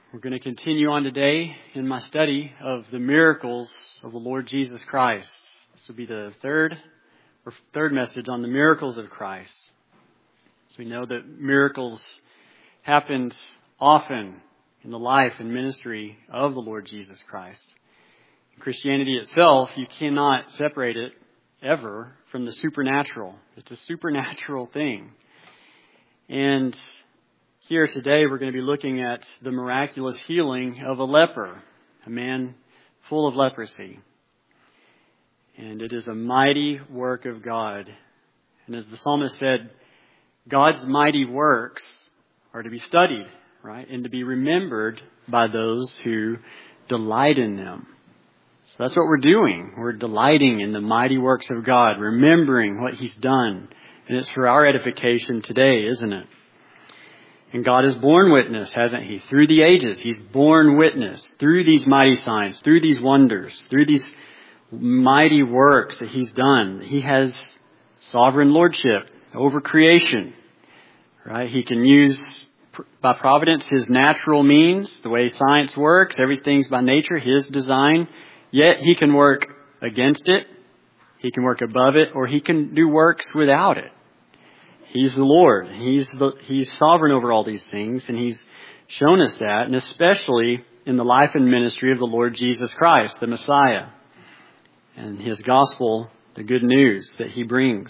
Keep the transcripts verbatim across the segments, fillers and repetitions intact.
We're going to continue on today in my study of the miracles of the Lord Jesus Christ. This will be the third or third message on the miracles of Christ. So we know that miracles happened often in the life and ministry of the Lord Jesus Christ. In Christianity itself, you cannot separate it ever from the supernatural. It's a supernatural thing. And here today, we're going to be looking at the miraculous healing of a leper, a man full of leprosy. And it is a mighty work of God. And as the psalmist said, God's mighty works are to be studied, right? And to be remembered by those who delight in them. So that's what we're doing. We're delighting in the mighty works of God, remembering what He's done. And it's for our edification today, isn't it? And God has borne witness, hasn't He? Through the ages, He's borne witness through these mighty signs, through these wonders, through these mighty works that He's done. He has sovereign lordship over creation, right? He can use, by providence, His natural means, the way science works. Everything's by nature, His design. Yet He can work against it. He can work above it, or He can do works without it. He's the Lord. He's the, He's sovereign over all these things, and He's shown us that, and especially in the life and ministry of the Lord Jesus Christ, the Messiah, and His gospel, the good news that He brings.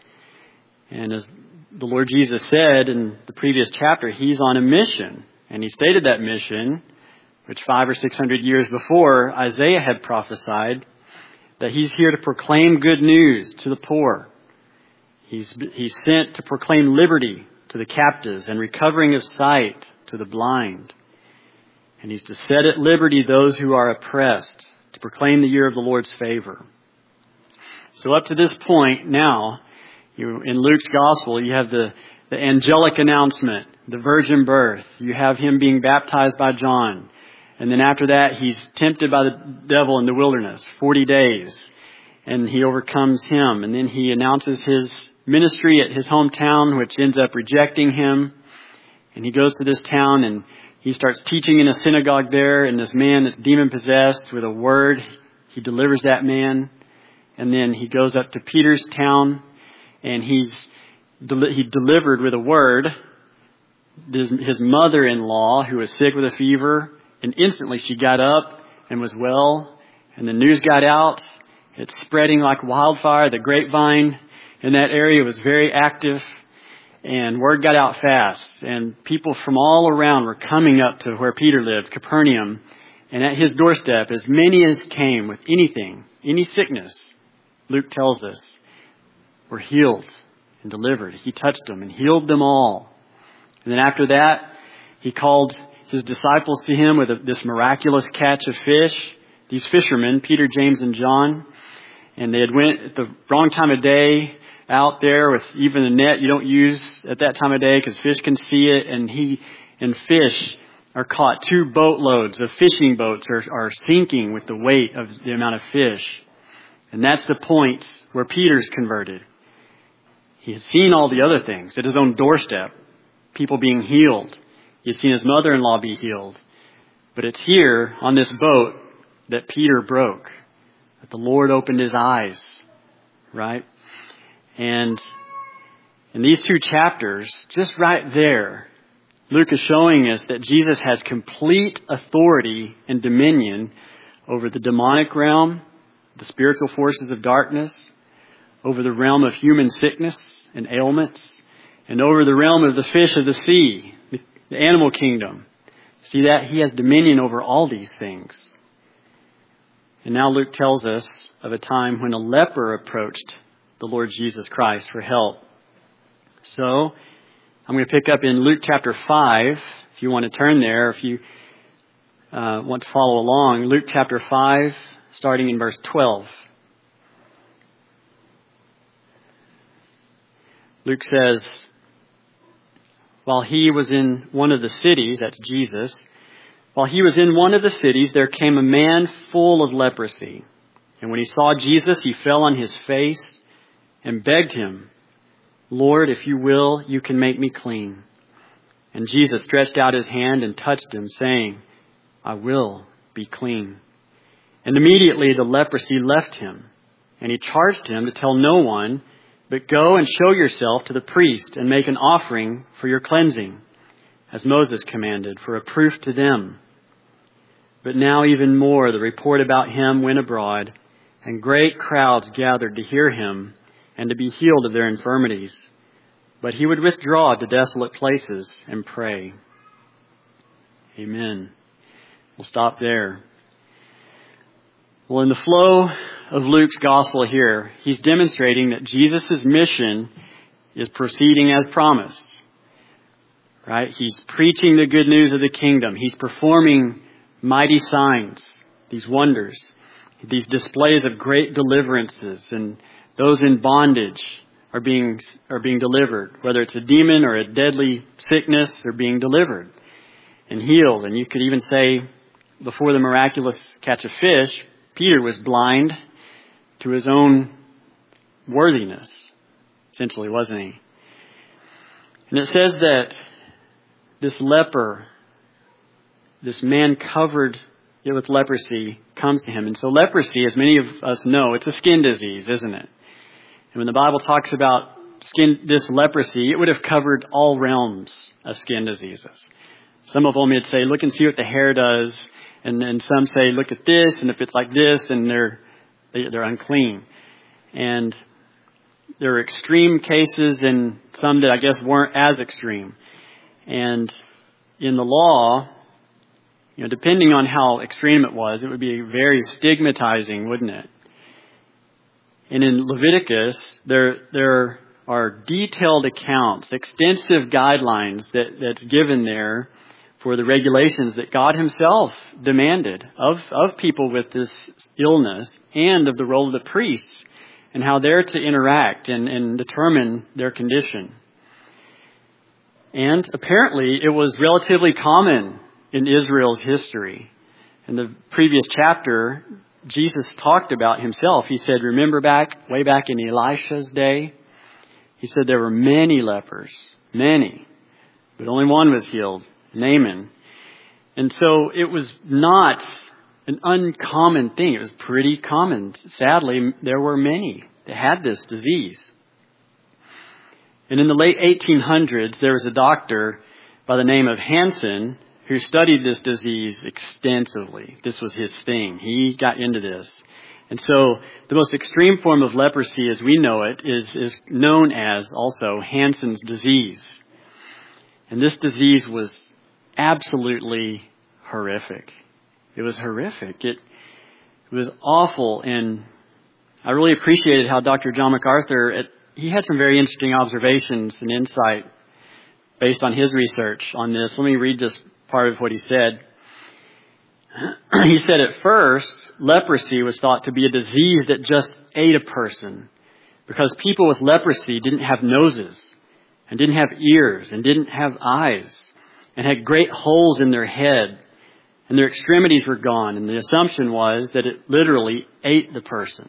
And as the Lord Jesus said in the previous chapter, He's on a mission, and He stated that mission, which five or six hundred years before Isaiah had prophesied, that He's here to proclaim good news to the poor. He's, he's sent to proclaim liberty to the captives and recovering of sight to the blind. And He's to set at liberty those who are oppressed, to proclaim the year of the Lord's favor. So up to this point now, you, in Luke's gospel, you have the, the angelic announcement, the virgin birth. You have Him being baptized by John. And then after that, He's tempted by the devil in the wilderness, forty days. And He overcomes him. And then He announces His ministry at His hometown, which ends up rejecting Him. And He goes to this town and He starts teaching in a synagogue there. And this man that's demon-possessed, with a word, He delivers that man. And then He goes up to Peter's town and he's he delivered with a word his, his mother-in-law, who was sick with a fever. And instantly she got up and was well. And the news got out. It's spreading like wildfire. The grapevine in that area was very active, and word got out fast. And people from all around were coming up to where Peter lived, Capernaum. And at his doorstep, as many as came with anything, any sickness, Luke tells us, were healed and delivered. He touched them and healed them all. And then after that, He called His disciples to Him with a, this miraculous catch of fish. These fishermen, Peter, James, and John, and they had went at the wrong time of day out there with even a net you don't use at that time of day because fish can see it, and he and fish are caught. Two boatloads of fishing boats are, are sinking with the weight of the amount of fish. And that's the point where Peter's converted. He had seen all the other things at his own doorstep, people being healed. He had seen his mother-in-law be healed. But it's here on this boat that Peter broke, that the Lord opened his eyes, right? And in these two chapters, just right there, Luke is showing us that Jesus has complete authority and dominion over the demonic realm, the spiritual forces of darkness, over the realm of human sickness and ailments, and over the realm of the fish of the sea, the animal kingdom. See that? He has dominion over all these things. And now Luke tells us of a time when a leper approached the Lord Jesus Christ for help. So I'm going to pick up in Luke chapter five, if you want to turn there, if you uh, want to follow along. Luke chapter five, starting in verse twelve. Luke says, while He was in one of the cities, that's Jesus, while He was in one of the cities, there came a man full of leprosy. And when he saw Jesus, he fell on his face and begged Him, Lord, if you will, you can make me clean. And Jesus stretched out his hand and touched him, saying, I will be clean. And immediately the leprosy left him. And he charged him to tell no one, but go and show yourself to the priest and make an offering for your cleansing, as Moses commanded, for a proof to them. But now even more the report about him went abroad, and great crowds gathered to hear him and to be healed of their infirmities. But he would withdraw to desolate places and pray. Amen. We'll stop there. Well, in the flow of Luke's gospel here, he's demonstrating that Jesus' mission is proceeding as promised. Right? He's preaching the good news of the kingdom. He's performing mighty signs, these wonders, these displays of great deliverances, and those in bondage are being are being delivered. Whether it's a demon or a deadly sickness, they're being delivered and healed. And you could even say, before the miraculous catch of fish, Peter was blind to his own worthiness, essentially, wasn't he? And it says that this leper, this man covered with leprosy, comes to him. And so leprosy, as many of us know, it's a skin disease, isn't it? And when the Bible talks about skin, this leprosy, it would have covered all realms of skin diseases. Some of them would say, look and see what the hair does. And then some say, look at this. And if it's like this, then they're, they're unclean. And there are extreme cases and some that I guess weren't as extreme. And in the law, you know, depending on how extreme it was, it would be very stigmatizing, wouldn't it? And in Leviticus, there there are detailed accounts, extensive guidelines that, that's given there for the regulations that God himself demanded of, of people with this illness and of the role of the priests and how they're to interact and, and determine their condition. And apparently it was relatively common in Israel's history. In the previous chapter, Jesus talked about himself. He said, remember back, way back in Elisha's day, he said there were many lepers, many, but only one was healed, Naaman. And so it was not an uncommon thing. It was pretty common. Sadly, there were many that had this disease. And in the late eighteen hundreds, there was a doctor by the name of Hansen who studied this disease extensively. This was his thing. He got into this. And so the most extreme form of leprosy as we know it is, is known as also Hansen's disease. And this disease was absolutely horrific. It was horrific. It, it was awful. And I really appreciated how Doctor John MacArthur, it, he had some very interesting observations and insight based on his research on this. Let me read just part of what he said. He said at first, leprosy was thought to be a disease that just ate a person because people with leprosy didn't have noses and didn't have ears and didn't have eyes and had great holes in their head and their extremities were gone. And the assumption was that it literally ate the person.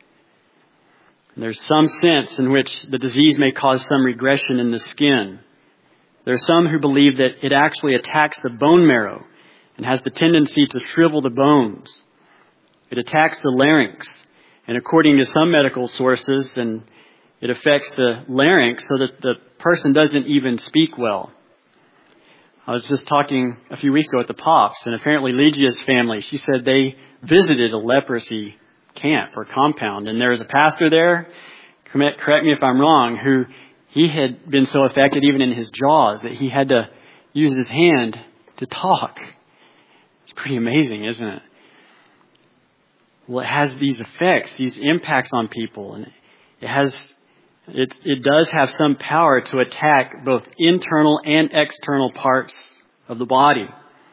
And there's some sense in which the disease may cause some regression in the skin. There are some who believe that it actually attacks the bone marrow and has the tendency to shrivel the bones. It attacks the larynx. And according to some medical sources, and it affects the larynx so that the person doesn't even speak well. I was just talking a few weeks ago at the Pops, and apparently Legia's family, she said they visited a leprosy camp or compound, and there was a pastor there, correct me if I'm wrong, who he had been so affected even in his jaws that he had to use his hand to talk. It's pretty amazing, isn't it? Well, it has these effects, these impacts on people, and it has, it, it does have some power to attack both internal and external parts of the body.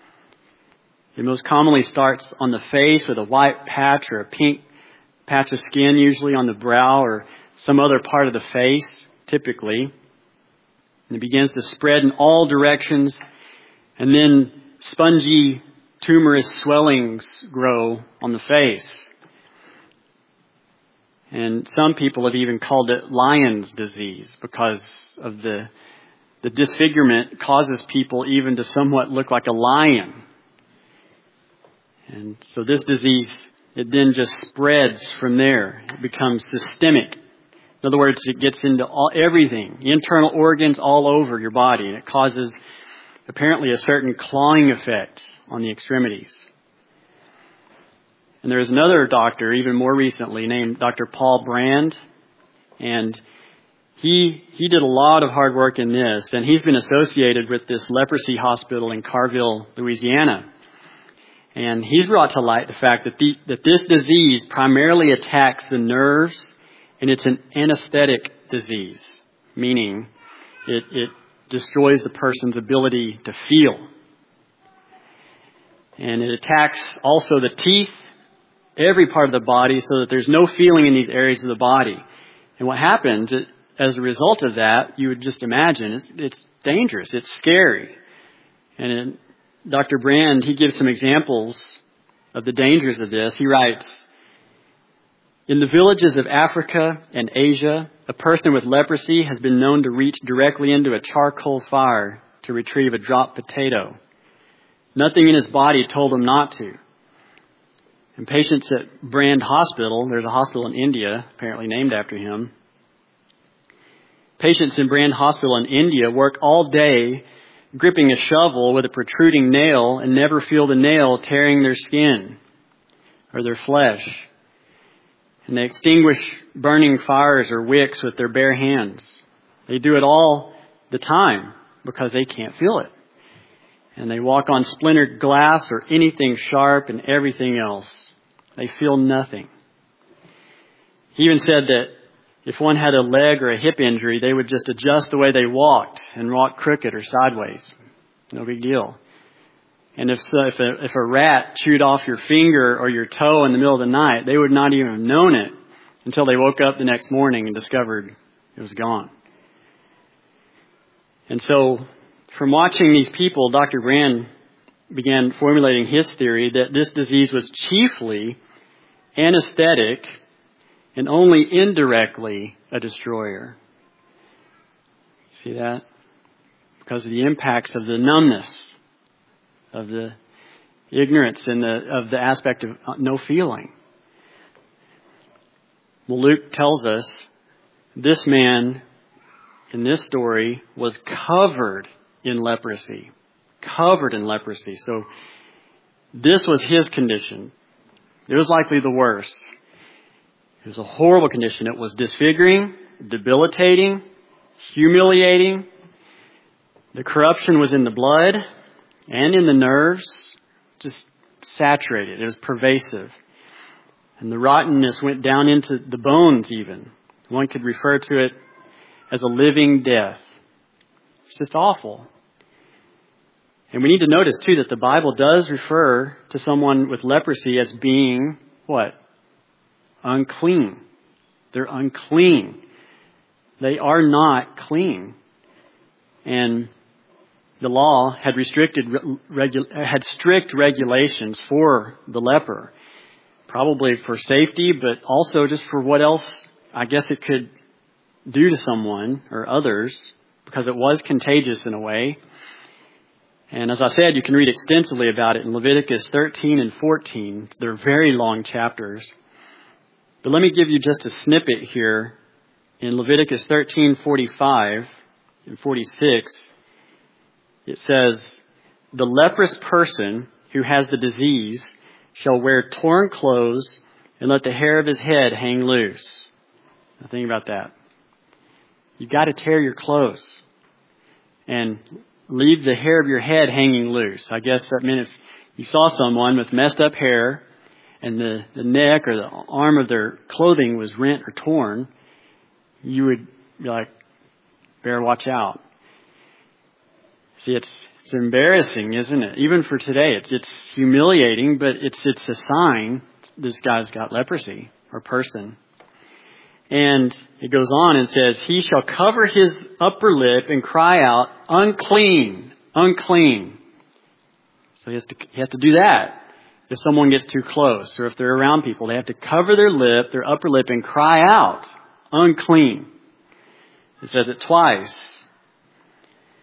It most commonly starts on the face with a white patch or a pink patch of skin, usually on the brow or some other part of the face, typically. And it begins to spread in all directions, and then spongy, tumorous swellings grow on the face. And some people have even called it lion's disease because of the the disfigurement causes people even to somewhat look like a lion. And so this disease, it then just spreads from there. It becomes systemic. In other words, it gets into all, everything, internal organs all over your body, and it causes apparently a certain clawing effect on the extremities. And there's another doctor, even more recently, named Doctor Paul Brand, and he he did a lot of hard work in this, and he's been associated with this leprosy hospital in Carville, Louisiana. And he's brought to light the fact that the, that this disease primarily attacks the nerves, and it's an anesthetic disease, meaning it, it destroys the person's ability to feel. And it attacks also the teeth, every part of the body, so that there's no feeling in these areas of the body. And what happens it, as a result of that, you would just imagine, it's, it's dangerous, it's scary. And it, Doctor Brand, he gives some examples of the dangers of this. He writes, in the villages of Africa and Asia, a person with leprosy has been known to reach directly into a charcoal fire to retrieve a dropped potato. Nothing in his body told him not to. And patients at Brand Hospital, there's a hospital in India, apparently named after him. Patients in Brand Hospital in India work all day gripping a shovel with a protruding nail and never feel the nail tearing their skin or their flesh. And they extinguish burning fires or wicks with their bare hands. They do it all the time because they can't feel it. And they walk on splintered glass or anything sharp and everything else. They feel nothing. He even said that if one had a leg or a hip injury, they would just adjust the way they walked and walk crooked or sideways. No big deal. And if so, if a, if a rat chewed off your finger or your toe in the middle of the night, they would not even have known it until they woke up the next morning and discovered it was gone. And so, from watching these people, Doctor Brand began formulating his theory that this disease was chiefly anesthetic and only indirectly a destroyer. See that? Because of the impacts of the numbness, of the ignorance and the, of the aspect of no feeling. Well, Luke tells us this man in this story was covered in leprosy. Covered in leprosy. So this was his condition. It was likely the worst. It was a horrible condition. It was disfiguring, debilitating, humiliating. The corruption was in the blood and in the nerves, just saturated. It was pervasive. And the rottenness went down into the bones even. One could refer to it as a living death. It's just awful. And we need to notice, too, that the Bible does refer to someone with leprosy as being, what? Unclean. They're unclean. They are not clean. And the law had restricted, regu- had strict regulations for the leper. Probably for safety, but also just for what else I guess it could do to someone or others, because it was contagious in a way. And as I said, you can read extensively about it in Leviticus thirteen and fourteen. They're very long chapters. But let me give you just a snippet here. In Leviticus thirteen, forty-five and forty-six, it says, the leprous person who has the disease shall wear torn clothes and let the hair of his head hang loose. Now think about that. You've got to tear your clothes and leave the hair of your head hanging loose. I guess that meant if you saw someone with messed up hair and the, the neck or the arm of their clothing was rent or torn, you would be like, better watch out. See, it's it's embarrassing, isn't it? Even for today, it's it's humiliating, but it's it's a sign this guy's got leprosy or person. And it goes on and says, he shall cover his upper lip and cry out, unclean, unclean. So he has to he has to do that. If someone gets too close or if they're around people, they have to cover their lip, their upper lip, and cry out, unclean. It says it twice.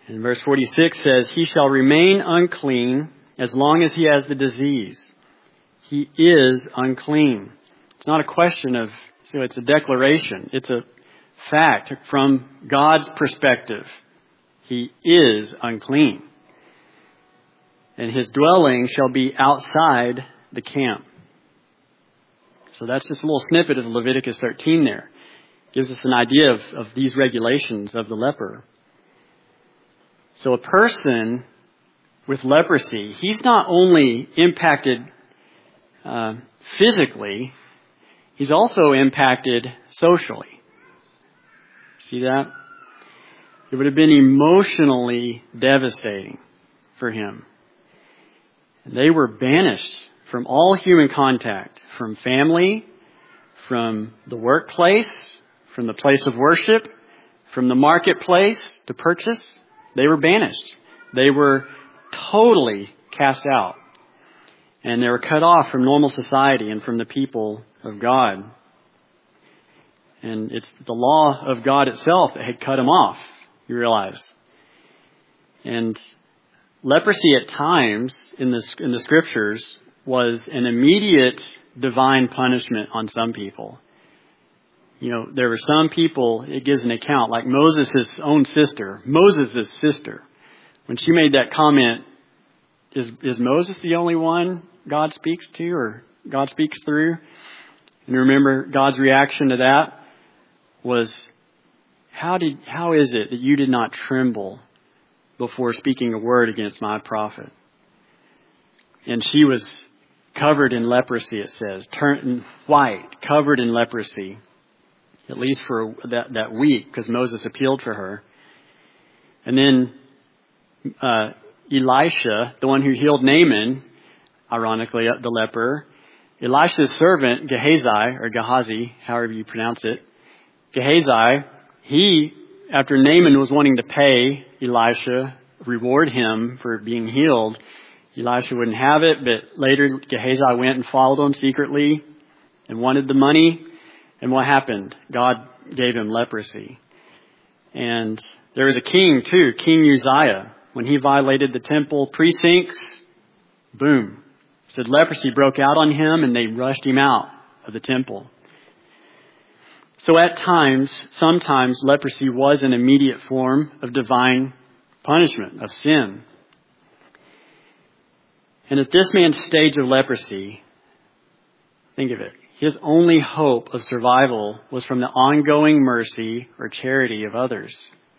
And verse forty-six says, he shall remain unclean as long as he has the disease. He is unclean. It's not a question of, so it's a declaration. It's a fact from God's perspective. He is unclean. And his dwelling shall be outside the camp. So that's just a little snippet of Leviticus thirteen there. Gives us an idea of, of these regulations of the leper. So a person with leprosy, he's not only impacted uh, physically, he's also impacted socially. See that? It would have been emotionally devastating for him. And they were banished from all human contact, from family, from the workplace, from the place of worship, from the marketplace to purchase. They were banished. They were totally cast out. And they were cut off from normal society and from the people of God. And it's the law of God itself that had cut them off, you realize. And leprosy at times in the, in the scriptures was an immediate divine punishment on some people. You know, there were some people, it gives an account, like Moses' own sister, Moses' sister. When she made that comment, is, is Moses the only one God speaks to or God speaks through? And remember, God's reaction to that was, how did, how is it that you did not tremble before speaking a word against my prophet? And she was covered in leprosy, it says, turned white, covered in leprosy. At least for that, that week, because Moses appealed for her. And then uh, Elisha, the one who healed Naaman, ironically, the leper, Elisha's servant, Gehazi, or Gehazi, however you pronounce it, Gehazi, he, after Naaman was wanting to pay Elisha, reward him for being healed, Elisha wouldn't have it, but later Gehazi went and followed him secretly and wanted the money. And what happened? God gave him leprosy. And there was a king too, King Uzziah. When he violated the temple precincts, boom. It said leprosy broke out on him and they rushed him out of the temple. So at times, sometimes leprosy was an immediate form of divine punishment, of sin. And at this man's stage of leprosy, think of it. His only hope of survival was from the ongoing mercy or charity of others.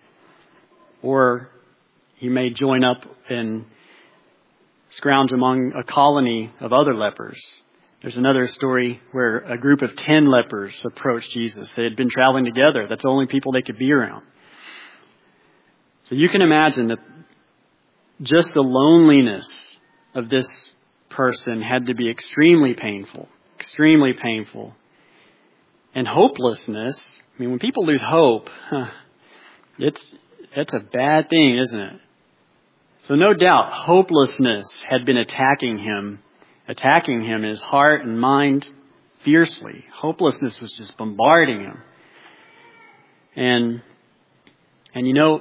Or he may join up and scrounge among a colony of other lepers. There's another story where a group of ten lepers approached Jesus. They had been traveling together. That's the only people they could be around. So you can imagine that just the loneliness of this person had to be extremely painful. Extremely painful. And hopelessness, I mean, when people lose hope, huh, it's, it's a bad thing, isn't it? So no doubt, hopelessness had been attacking him, attacking him in his heart and mind fiercely. Hopelessness was just bombarding him. And, and you know,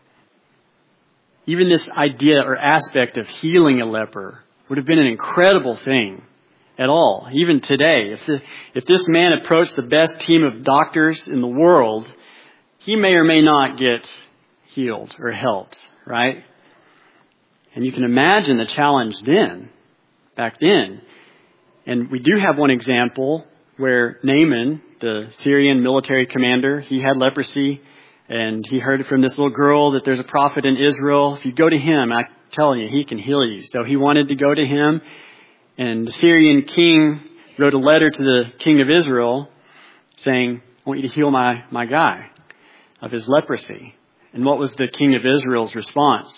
even this idea or aspect of healing a leper would have been an incredible thing. At all, even today. If, the, if this man approached the best team of doctors in the world, he may or may not get healed or helped, right? And you can imagine the challenge then, back then. And we do have one example where Naaman, the Syrian military commander, he had leprosy and he heard from this little girl that there's a prophet in Israel. If you go to him, I'm telling you, he can heal you. So he wanted to go to him. And the Syrian king wrote a letter to the king of Israel saying, I want you to heal my, my guy of his leprosy. And what was the king of Israel's response?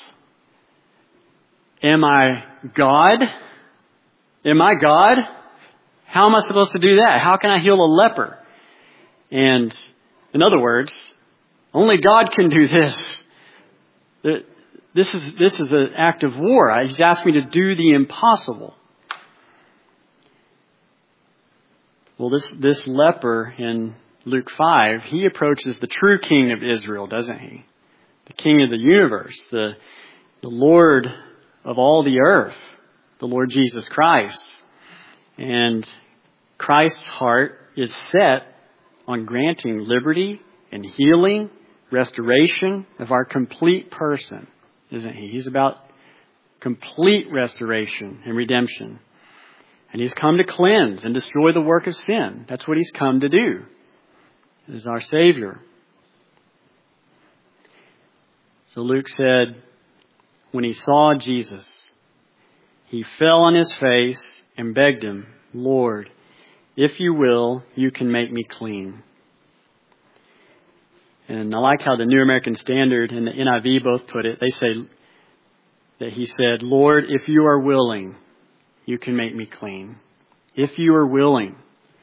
Am I God? Am I God? How am I supposed to do that? How can I heal a leper? And in other words, only God can do this. This is, this is an act of war. He's asked me to do the impossible. Well, this, this leper in Luke five, he approaches the true king of Israel, doesn't he? the King of the universe, the, the Lord of all the earth, the Lord Jesus Christ. And Christ's heart is set on granting liberty and healing, restoration of our complete person, isn't he? He's about complete restoration and redemption. And he's come to cleanse and destroy the work of sin. That's what he's come to do, as our Savior. So Luke said, when he saw Jesus, he fell on his face and begged him, Lord, if you will, you can make me clean. And I like how the New American Standard and the N I V both put it. They say that he said, Lord, if you are willing, you can make me clean. If you are willing.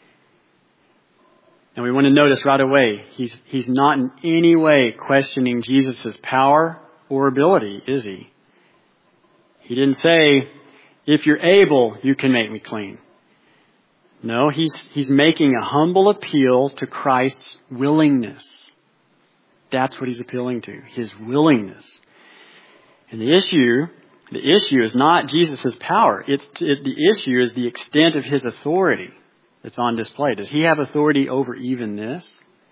And we want to notice right away, he's he's not in any way questioning Jesus' power or ability, is he? He didn't say, if you're able, you can make me clean. No, he's he's making a humble appeal to Christ's willingness. That's what he's appealing to, his willingness. And the issue, the issue is not Jesus' power. It's it, the issue is the extent of his authority that's on display. Does he have authority over even this?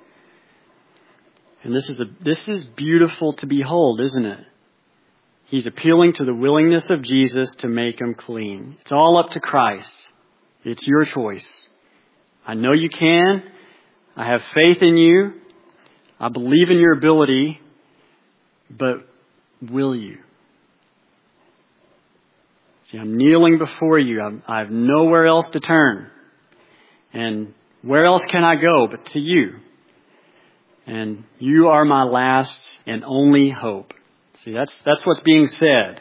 And this is a this is beautiful to behold, isn't it? He's appealing to the willingness of Jesus to make him clean. It's all up to Christ. It's your choice. I know you can. I have faith in you. I believe in your ability. But will you? See, I'm kneeling before you. I'm, I have nowhere else to turn. And where else can I go but to you? And you are my last and only hope. See, that's that's what's being said.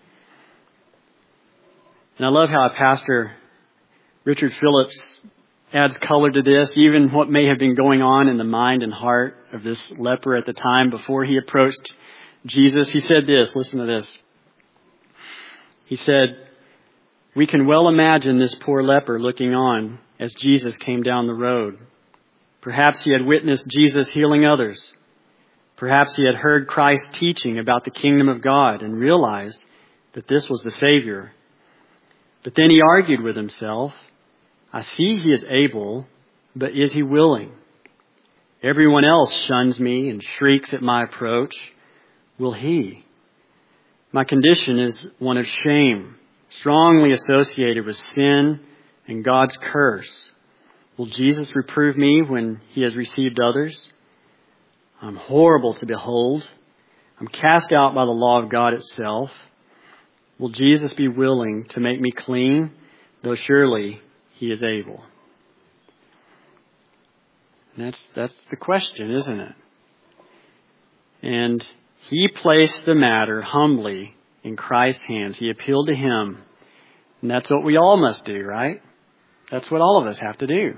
And I love how Pastor Richard Phillips adds color to this, even what may have been going on in the mind and heart of this leper at the time before he approached Jesus. He said this, listen to this. He said, we can well imagine this poor leper looking on as Jesus came down the road. Perhaps he had witnessed Jesus healing others. Perhaps he had heard Christ teaching about the kingdom of God and realized that this was the Savior. But then he argued with himself, I see he is able, but is he willing? Everyone else shuns me and shrieks at my approach. Will he? My condition is one of shame, strongly associated with sin and God's curse. Will Jesus reprove me when he has received others? I'm horrible to behold. I'm cast out by the law of God itself. Will Jesus be willing to make me clean, though surely he is able? And that's that's the question, isn't it? And he placed the matter humbly in Christ's hands. He appealed to him. And that's what we all must do, right? That's what all of us have to do.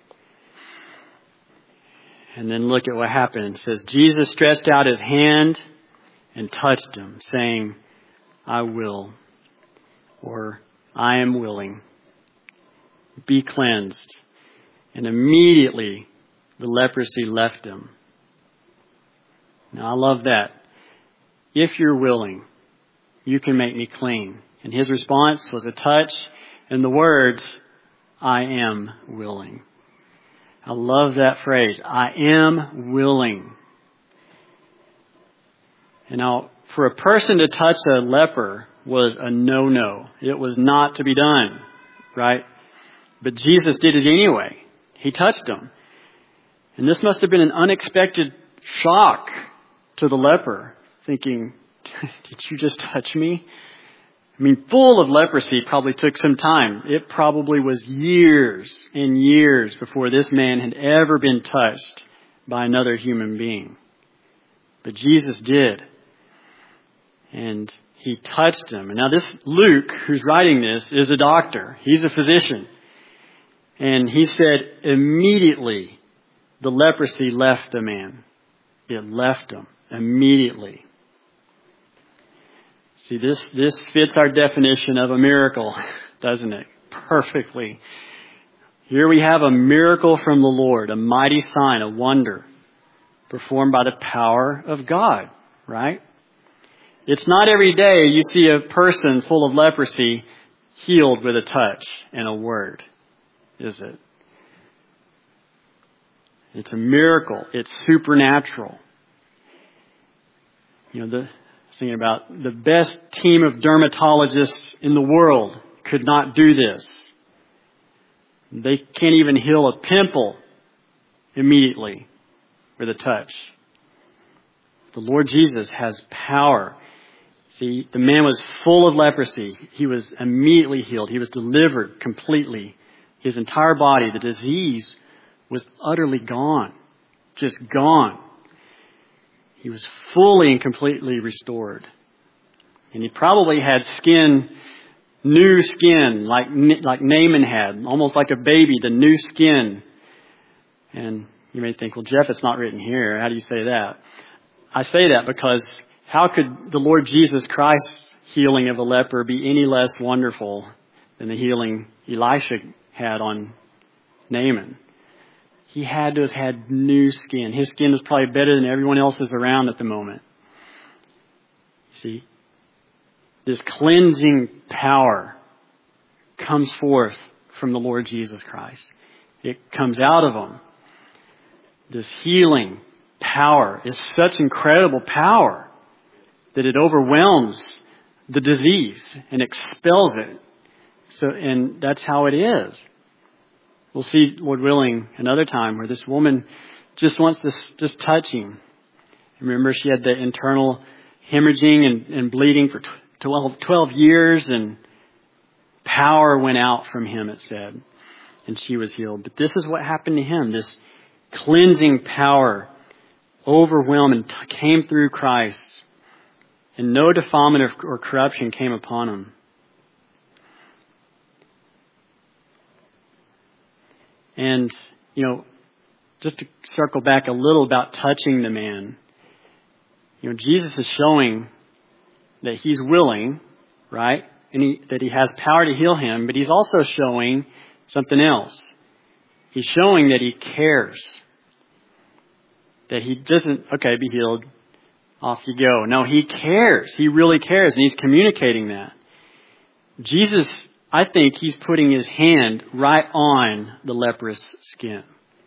And then look at what happened. It says, Jesus stretched out his hand and touched him, saying, I will, or I am willing. Be cleansed. And immediately the leprosy left him. Now I love that. If you're willing, you can make me clean. And his response was a touch and the words, I am willing. I love that phrase. I am willing. And now, for a person to touch a leper was a no-no. It was not to be done, right? But Jesus did it anyway. He touched him. And this must have been an unexpected shock to the leper, thinking, did you just touch me? I mean, full of leprosy probably took some time. It probably was years and years before this man had ever been touched by another human being. But Jesus did. And he touched him. And now this Luke, who's writing this, is a doctor. He's a physician. And he said, immediately the leprosy left the man. It left him immediately. See, this, this fits our definition of a miracle, doesn't it? Perfectly. Here we have a miracle from the Lord, a mighty sign, a wonder, performed by the power of God, right? It's not every day you see a person full of leprosy healed with a touch and a word, is it? It's a miracle. It's supernatural. You know, the, thinking about the best team of dermatologists in the world could not do this. They can't even heal a pimple immediately with a touch. The Lord Jesus has power. See, the man was full of leprosy. He was immediately healed. He was delivered completely. His entire body, the disease was utterly gone. Just gone. He was fully and completely restored. And he probably had skin, new skin, like, like Naaman had, almost like a baby, the new skin. And you may think, well, Jeff, it's not written here. How do you say that? I say that because how could the Lord Jesus Christ's healing of a leper be any less wonderful than the healing Elisha had on Naaman? He had to have had new skin. His skin was probably better than everyone else's around at the moment. See, this cleansing power comes forth from the Lord Jesus Christ. It comes out of him. This healing power is such incredible power that it overwhelms the disease and expels it. So, and that's how it is. We'll see, Lord willing, another time where this woman just wants this, just touching. Remember, she had the internal hemorrhaging and, and bleeding for twelve, twelve years, and power went out from him, it said, and she was healed. But this is what happened to him. This cleansing power overwhelmed and t- came through Christ, and no defilement or corruption came upon him. And, you know, just to circle back a little about touching the man, you know, Jesus is showing that he's willing, right? And he, that he has power to heal him, but he's also showing something else. He's showing that he cares. That he doesn't, okay, be healed, off you go. No, he cares. He really cares, and he's communicating that. Jesus, I think he's putting his hand right on the leprous skin.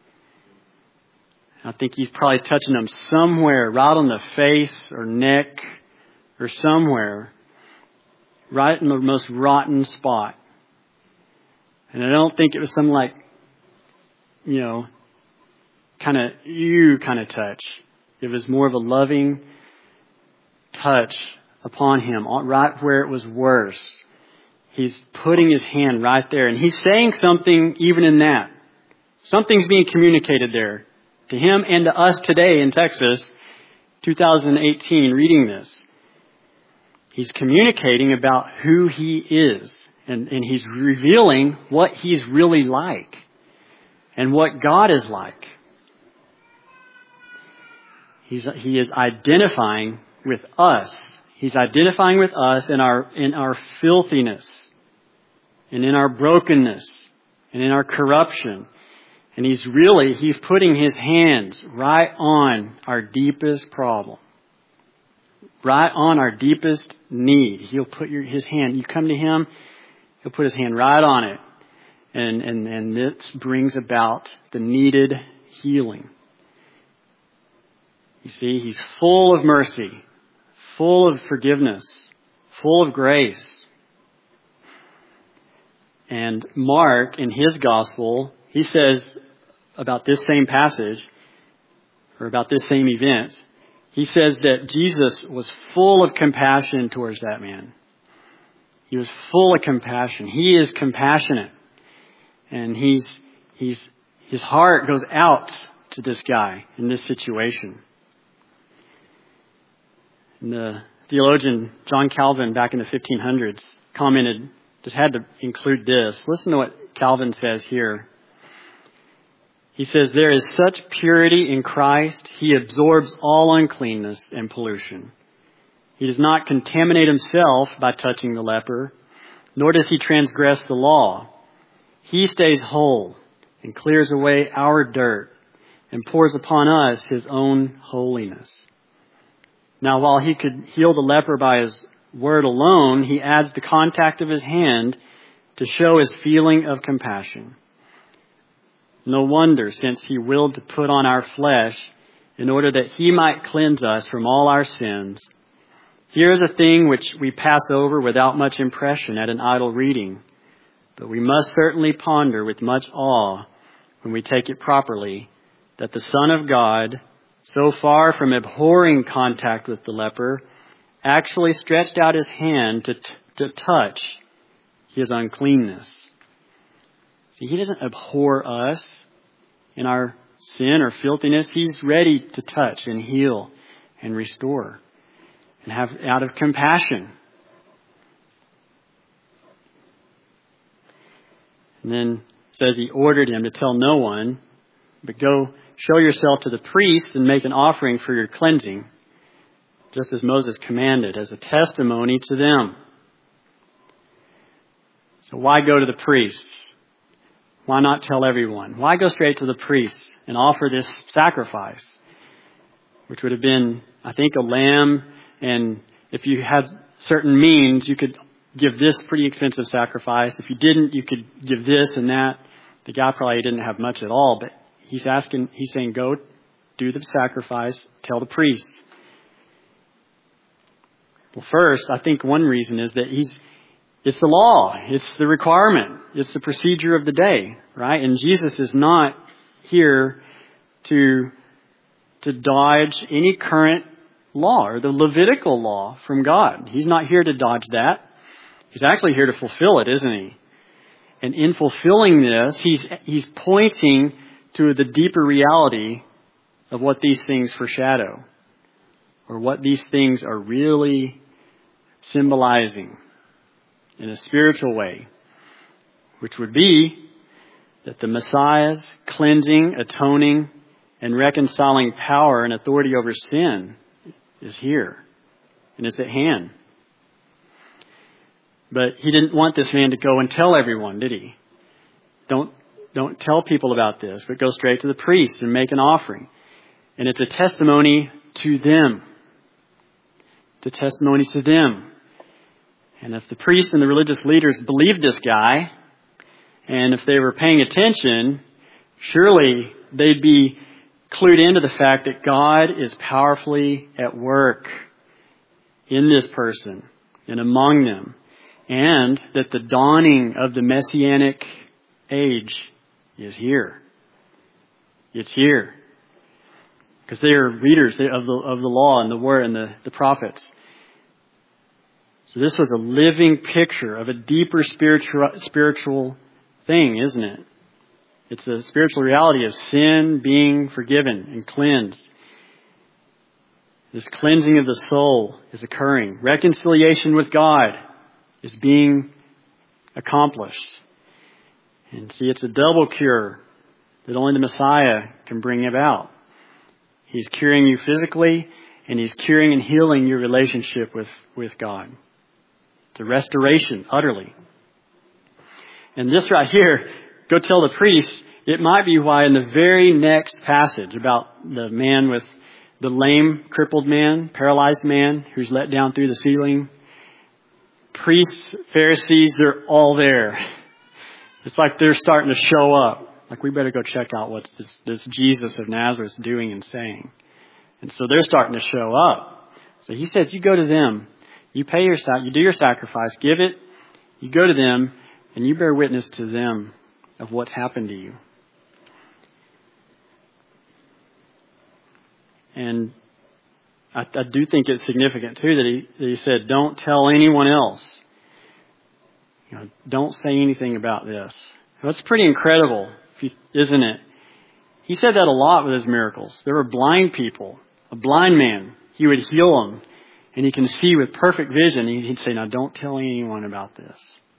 I think he's probably touching them somewhere, right on the face or neck or somewhere, right in the most rotten spot. And I don't think it was some like, you know, kind of ew kind of touch. It was more of a loving touch upon him, right where it was worse. He's putting his hand right there, and he's saying something even in that. Something's being communicated there to him and to us today in Texas, two thousand eighteen, reading this. He's communicating about who he is, and, and he's revealing what he's really like and what God is like. He's, he is identifying with us. He's identifying with us in our, in our filthiness and in our brokenness and in our corruption. And he's really, he's putting his hands right on our deepest problem, right on our deepest need. He'll put your, his hand, you come to him, he'll put his hand right on it. And, and, and this brings about the needed healing. You see, he's full of mercy, full of forgiveness, full of grace. And Mark, in his gospel, he says about this same passage, or about this same event, he says that Jesus was full of compassion towards that man. He was full of compassion. He is compassionate. And he's, he's, his heart goes out to this guy in this situation. And the theologian John Calvin, back in the fifteen hundreds, commented, just had to include this. Listen to what Calvin says here. He says, there is such purity in Christ, he absorbs all uncleanness and pollution. He does not contaminate himself by touching the leper, nor does he transgress the law. He stays whole and clears away our dirt and pours upon us his own holiness. Now, while he could heal the leper by his word alone, he adds the contact of his hand to show his feeling of compassion. No wonder, since he willed to put on our flesh in order that he might cleanse us from all our sins. Here is a thing which we pass over without much impression at an idle reading, but we must certainly ponder with much awe when we take it properly, that the Son of God, so far from abhorring contact with the leper, actually stretched out his hand to, t- to touch his uncleanness. See, he doesn't abhor us in our sin or filthiness. He's ready to touch and heal and restore and have out of compassion. And then it says he ordered him to tell no one, but go show yourself to the priest and make an offering for your cleansing, just as Moses commanded, as a testimony to them. So why go to the priests? Why not tell everyone? Why go straight to the priests and offer this sacrifice, which would have been, I think, a lamb. And if you had certain means, you could give this pretty expensive sacrifice. If you didn't, you could give this and that. The guy probably didn't have much at all, but he's asking, he's saying, go do the sacrifice, tell the priests. Well, first, I think one reason is that he's, it's the law. It's the requirement. It's the procedure of the day, right? And Jesus is not here to, to dodge any current law or the Levitical law from God. He's not here to dodge that. He's actually here to fulfill it, isn't he? And in fulfilling this, he's, he's pointing to the deeper reality of what these things foreshadow, or what these things are really symbolizing in a spiritual way, which would be that the Messiah's cleansing, atoning, and reconciling power and authority over sin is here and is at hand. But he didn't want this man to go and tell everyone, did he? Don't, don't tell people about this, but go straight to the priest and make an offering. And it's a testimony to them. It's a testimony to them. And if the priests and the religious leaders believed this guy, and if they were paying attention, surely they'd be clued into the fact that God is powerfully at work in this person and among them, and that the dawning of the Messianic age is here. It's here. Because they are readers of the of the law and the word and the, the prophets. So this was a living picture of a deeper spiritual spiritual thing, isn't it? It's a spiritual reality of sin being forgiven and cleansed. This cleansing of the soul is occurring. Reconciliation with God is being accomplished. And see, it's a double cure that only the Messiah can bring about. He's curing you physically, and He's curing and healing your relationship with, with God. It's a restoration, utterly. And this right here, go tell the priest, it might be why in the very next passage about the man with the lame, crippled man, paralyzed man who's let down through the ceiling, priests, Pharisees, they're all there. It's like they're starting to show up. Like, we better go check out what this, this Jesus of Nazareth is doing and saying. And so they're starting to show up. So he says, you go to them. You pay your you do your sacrifice, give it. You go to them, and you bear witness to them of what's happened to you. And I, I do think it's significant too that he that he said, don't tell anyone else. You know, don't say anything about this. That's pretty incredible, isn't it? He said that a lot with his miracles. There were blind people, a blind man. He would heal them, and he can see with perfect vision. He'd say, now don't tell anyone about this.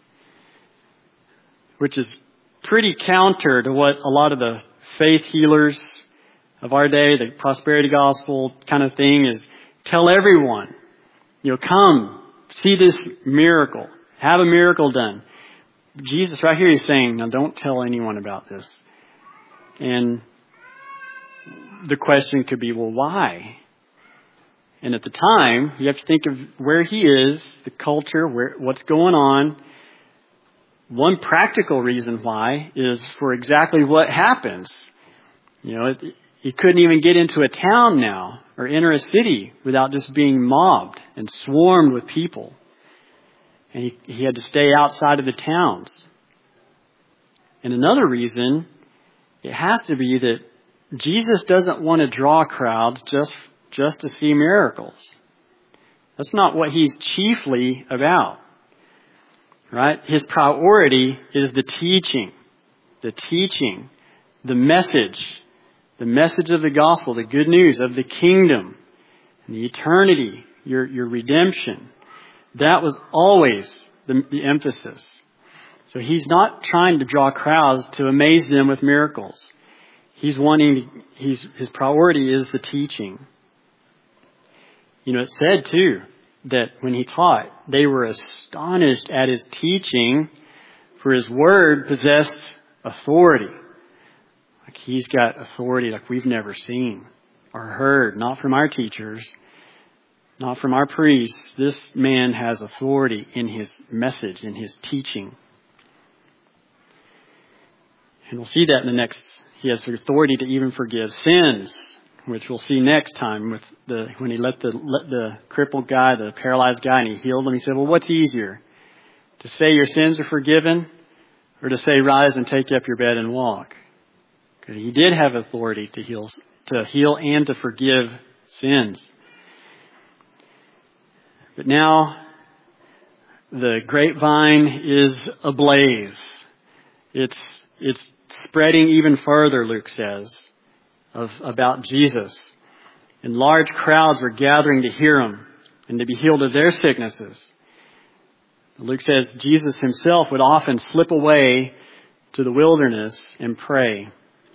Which is pretty counter to what a lot of the faith healers of our day, the prosperity gospel kind of thing is. Tell everyone, you know, come, see this miracle, have a miracle done. Jesus right here is saying, now don't tell anyone about this. And the question could be, well, why? And at the time, you have to think of where he is, the culture, where what's going on. One practical reason why is for exactly what happens. You know, it, he couldn't even get into a town now or enter a city without just being mobbed and swarmed with people. And he, he had to stay outside of the towns. And another reason, it has to be that Jesus doesn't want to draw crowds just, just to see miracles. That's not what he's chiefly about. Right? His priority is the teaching. The teaching. The message. The message of the gospel. The good news of the kingdom. And the eternity. Your, your redemption. That was always the, the emphasis. So he's not trying to draw crowds to amaze them with miracles. He's wanting, he's, his priority is the teaching. You know, it said too, that when he taught, they were astonished at his teaching, for his word possessed authority. Like he's got authority like we've never seen or heard, not from our teachers, not from our priests. This man has authority in his message, in his teaching. And we'll see that in the next. He has the authority to even forgive sins, which we'll see next time with the when he let the let the crippled guy, the paralyzed guy, and he healed him. He said, "Well, what's easier, to say your sins are forgiven, or to say rise and take up your bed and walk?" Because he did have authority to heal, to heal and to forgive sins. But now the grapevine is ablaze. It's it's spreading even further, Luke says, of about Jesus. And large crowds were gathering to hear him and to be healed of their sicknesses. Luke says Jesus himself would often slip away to the wilderness and pray.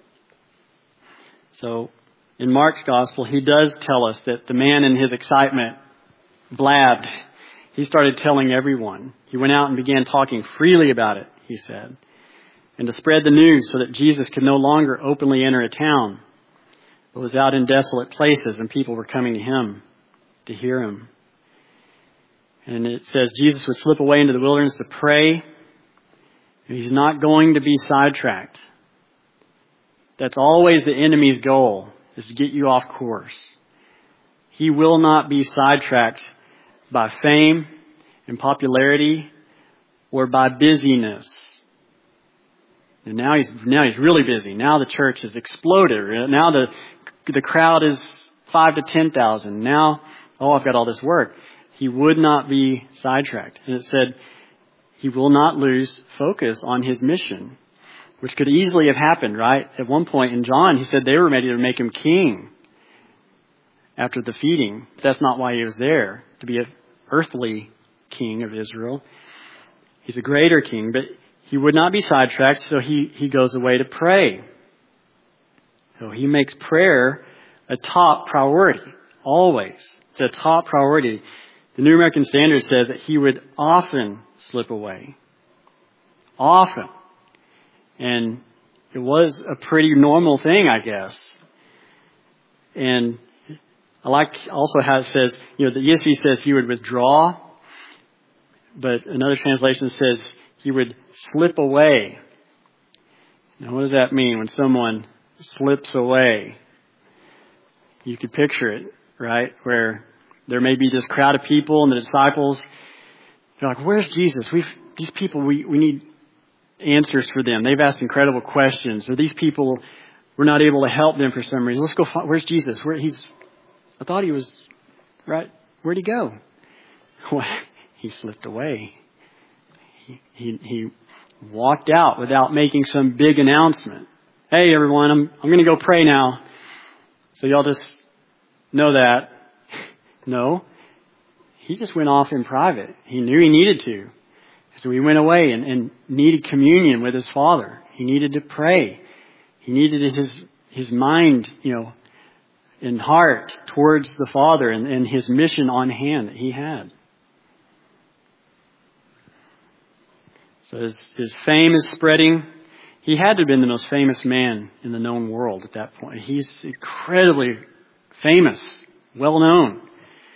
So in Mark's gospel, he does tell us that the man in his excitement blabbed. He started telling everyone. He went out and began talking freely about it, he said, and to spread the news so that Jesus could no longer openly enter a town, but was out in desolate places, and people were coming to him to hear him. And it says Jesus would slip away into the wilderness to pray. He's not going to be sidetracked. That's always the enemy's goal, is to get you off course. He will not be sidetracked by fame and popularity or by busyness. And now he's now he's really busy. Now the church has exploded. Now the the crowd is five to ten thousand. Now, oh, I've got all this work. He would not be sidetracked. And it said he will not lose focus on his mission, which could easily have happened, right? At one point in John, he said they were ready to make him king after the feeding. But that's not why he was there, to be an earthly king of Israel. He's a greater king, but he would not be sidetracked, so he, he goes away to pray. So he makes prayer a top priority, always. It's a top priority. The New American Standard says that he would often slip away. Often. And it was a pretty normal thing, I guess. And I like also how it says, you know, the E S V says he would withdraw, but another translation says he would slip away. Now, what does that mean when someone slips away? You could picture it, right? Where there may be this crowd of people and the disciples. They're like, where's Jesus? We've, these people, we, we need answers for them. They've asked incredible questions. Or these people, we're not able to help them for some reason. Let's go find, where's Jesus? Where he's, I thought he was, right? Where'd he go? Well, he slipped away. He, he, he walked out without making some big announcement. Hey, everyone, I'm, I'm going to go pray now. So y'all just know that. No, he just went off in private. He knew he needed to. So he went away and, and needed communion with his Father. He needed to pray. He needed his, his mind, you know, and heart towards the Father and, and his mission on hand that he had. So his, his fame is spreading. He had to have been the most famous man in the known world at that point. He's incredibly famous, well known.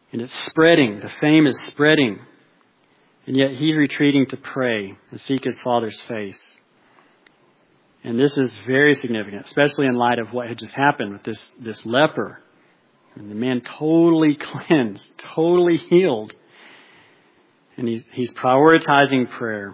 And it's spreading. The fame is spreading. And yet he's retreating to pray and seek his Father's face. And this is very significant, especially in light of what had just happened with this, this leper. And the man totally cleansed, totally healed. And he's, he's prioritizing prayer.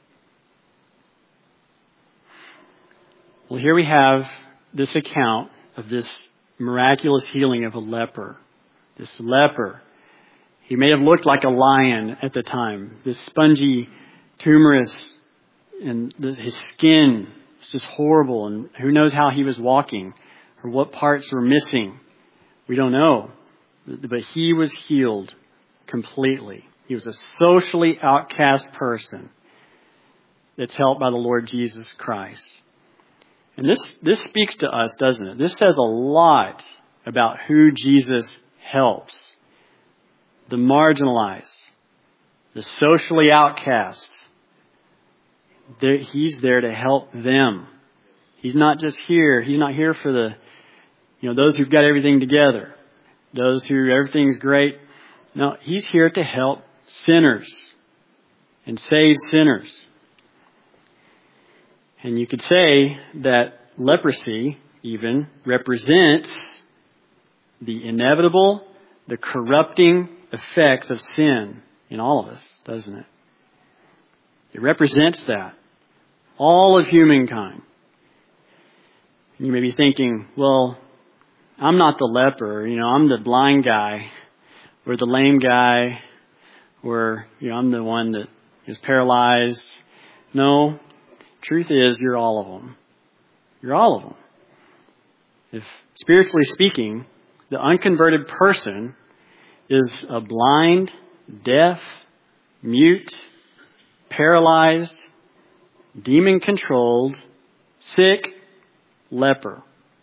Well, here we have this account of this miraculous healing of a leper. This leper. He may have looked like a lion at the time. This spongy, tumorous, and his skin was just horrible. And who knows how he was walking or what parts were missing. We don't know. But he was healed completely. He was a socially outcast person that's helped by the Lord Jesus Christ. And this, this speaks to us, doesn't it? This says a lot about who Jesus helps. The marginalized, the socially outcast. There, he's there to help them. He's not just here. He's not here for the, you know, those who've got everything together. Those who everything's great. No, he's here to help sinners and save sinners. And you could say that leprosy even represents the inevitable, the corrupting effects of sin in all of us, doesn't it? It represents that. All of humankind. You may be thinking, well, I'm not the leper, you know, I'm the blind guy, or the lame guy, or, you know, I'm the one that is paralyzed. No, truth is, you're all of them. You're all of them. If, spiritually speaking, the unconverted person is a blind, deaf, mute, paralyzed, demon-controlled, sick leper.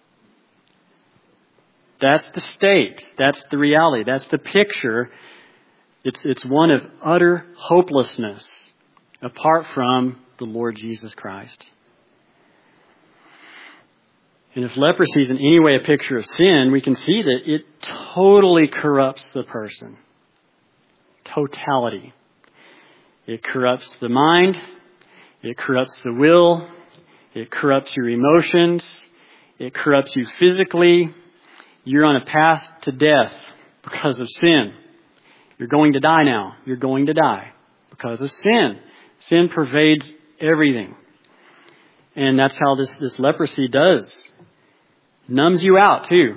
That's the state. That's the reality. That's the picture. It's, it's one of utter hopelessness apart from the Lord Jesus Christ. And if leprosy is in any way a picture of sin, we can see that it totally corrupts the person. Totality. It corrupts the mind. It corrupts the will. It corrupts your emotions. It corrupts you physically. You're on a path to death because of sin. You're going to die now. You're going to die because of sin. Sin pervades everything. And that's how this, this leprosy does. Numbs you out too.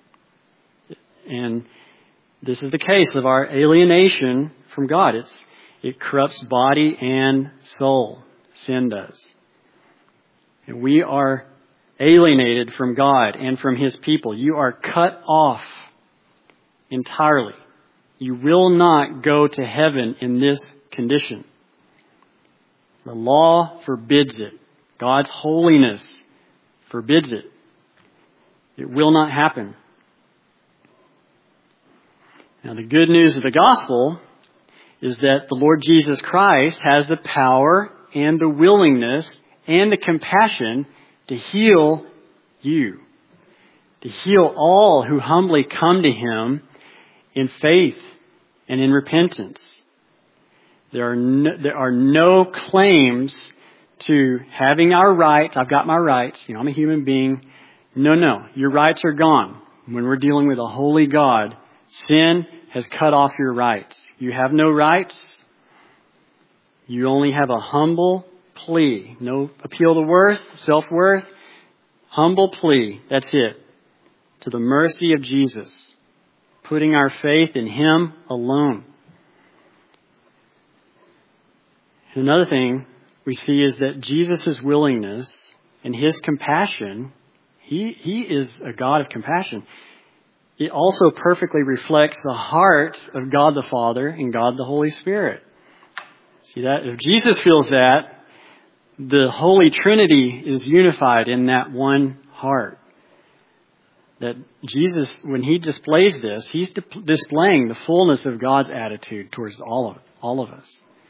And this is the case of our alienation from God. It's, it corrupts body and soul. Sin does. And we are alienated from God and from His people. You are cut off entirely. You will not go to heaven in this condition. The law forbids it. God's holiness forbids it. It will not happen. Now, the good news of the gospel is that the Lord Jesus Christ has the power and the willingness and the compassion to heal you. To heal all who humbly come to Him in faith and in repentance. There are no, there are no claims to having our rights. I've got my rights. You know, I'm a human being. No, no. Your rights are gone. When we're dealing with a holy God, sin has cut off your rights. You have no rights. You only have a humble plea. No appeal to worth, self-worth. Humble plea. That's it. To the mercy of Jesus. Putting our faith in Him alone. Another thing we see is that Jesus' willingness and His compassion, He, he is a God of compassion. It also perfectly reflects the heart of God the Father and God the Holy Spirit. See that? If Jesus feels that, the Holy Trinity is unified in that one heart. That Jesus, when He displays this, He's di- displaying the fullness of God's attitude towards all of all of us.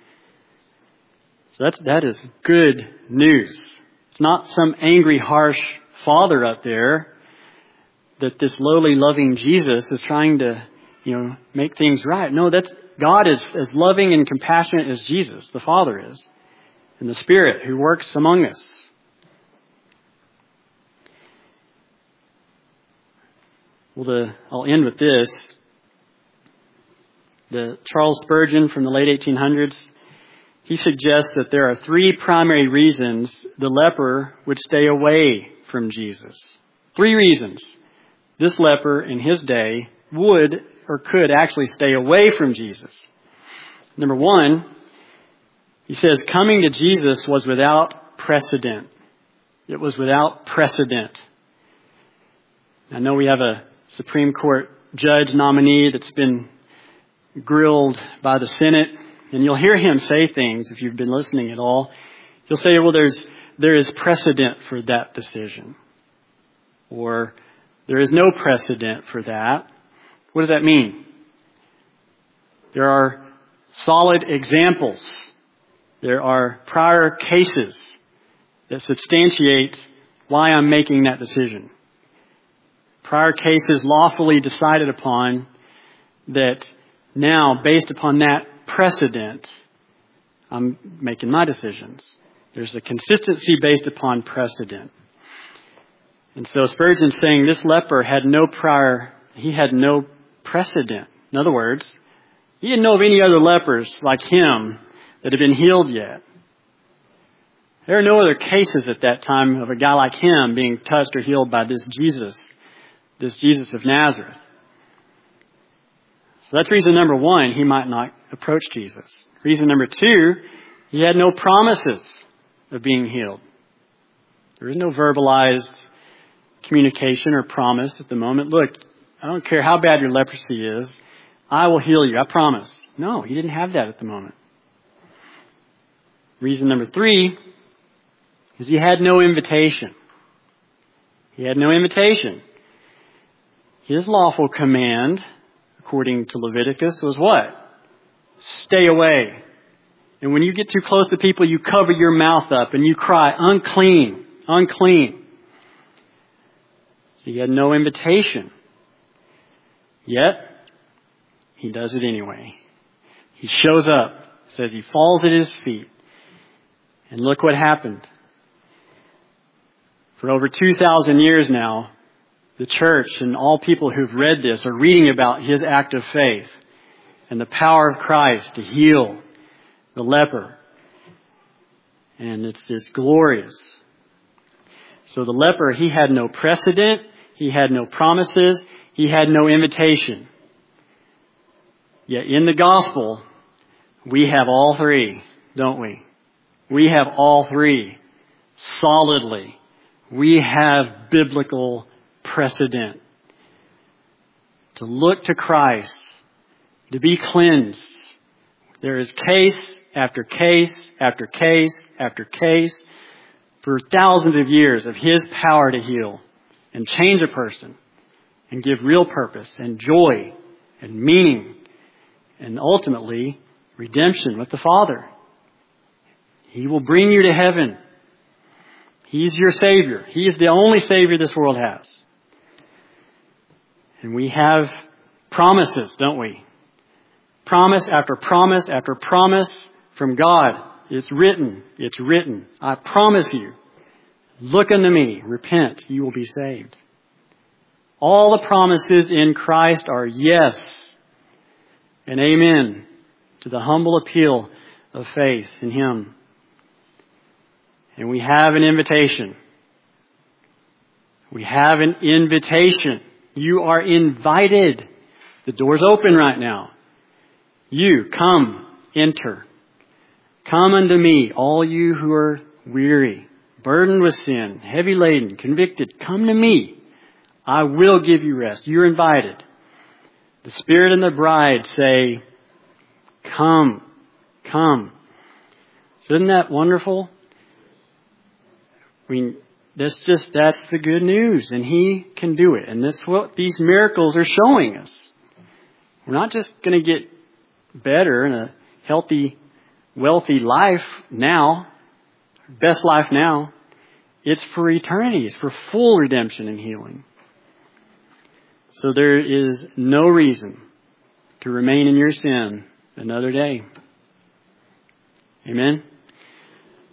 So that's, that is good news. It's not some angry, harsh Father up there that this lowly, loving Jesus is trying to you know, make things right. No, that's God is as loving and compassionate as Jesus, the Father is, and the Spirit who works among us. Well, the, I'll end with this. The Charles Spurgeon from the late eighteen hundreds, he suggests that there are three primary reasons the leper would stay away from Jesus. Three reasons this leper in his day would or could actually stay away from Jesus. Number one, he says coming to Jesus was without precedent. It was without precedent. I know we have a Supreme Court judge nominee that's been grilled by the Senate, and you'll hear him say things if you've been listening at all. He'll say, well, there's there is precedent for that decision. Or there is no precedent for that. What does that mean? There are solid examples. There are prior cases that substantiate why I'm making that decision. Prior cases lawfully decided upon that now, based upon that precedent, I'm making my decisions. There's a consistency based upon precedent. And so Spurgeon's saying this leper had no prior, he had no precedent. In other words, he didn't know of any other lepers like him that had been healed yet. There are no other cases at that time of a guy like him being touched or healed by this Jesus, this Jesus of Nazareth. So that's reason number one, he might not approach Jesus. Reason number two, he had no promises of being healed. There is no verbalized communication or promise at the moment. Look, I don't care how bad your leprosy is, I will heal you, I promise. No, he didn't have that at the moment. Reason number three is he had no invitation. He had no invitation. His lawful command, according to Leviticus, was what? Stay away. And when you get too close to people, you cover your mouth up and you cry, unclean, unclean. So he had no invitation. Yet, he does it anyway. He shows up, says he falls at his feet. And look what happened. For over two thousand years now, the church and all people who've read this are reading about his act of faith and the power of Christ to heal the leper. And it's, it's glorious. So the leper, he had no precedent, he had no promises, he had no invitation. Yet in the gospel, we have all three, don't we? We have all three solidly. We have biblical precedent to look to Christ, to be cleansed. There is case after case after case after case for thousands of years of his power to heal and change a person and give real purpose and joy and meaning and ultimately redemption with the Father. He will bring you to heaven. He's your Savior. He is the only Savior this world has. And we have promises, don't we? Promise after promise after promise from God. It's written. It's written. I promise you. Look unto me. Repent. You will be saved. All the promises in Christ are yes and amen to the humble appeal of faith in Him. And we have an invitation. We have an invitation. You are invited. The door's open right now. You, come, enter. Come unto me, all you who are weary, burdened with sin, heavy laden, convicted. Come to me. I will give you rest. You're invited. The Spirit and the bride say, come, come. So isn't that wonderful? I mean, that's just, that's the good news. And He can do it. And that's what these miracles are showing us. We're not just going to get better in a healthy, wealthy life now, best life now. It's for eternity. It's for full redemption and healing. So there is no reason to remain in your sin another day. Amen.